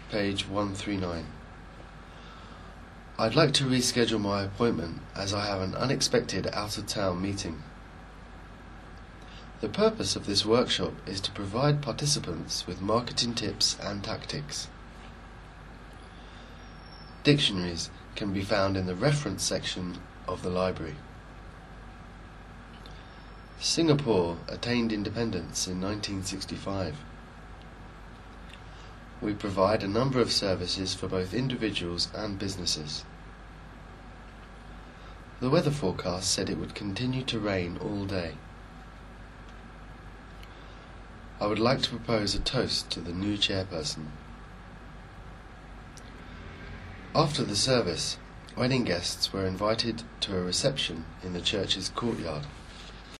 page 139. I'd like to reschedule my appointment as I have an unexpected out-of-town meeting. The purpose of this workshop is to provide participants with marketing tips and tactics. Dictionaries can be found in the reference section of the library. Singapore attained independence in 1965. We provide a number of services for both individuals and businesses. The weather forecast said it would continue to rain all day. I would like to propose a toast to the new chairperson. After the service, wedding guests were invited to a reception in the church's courtyard.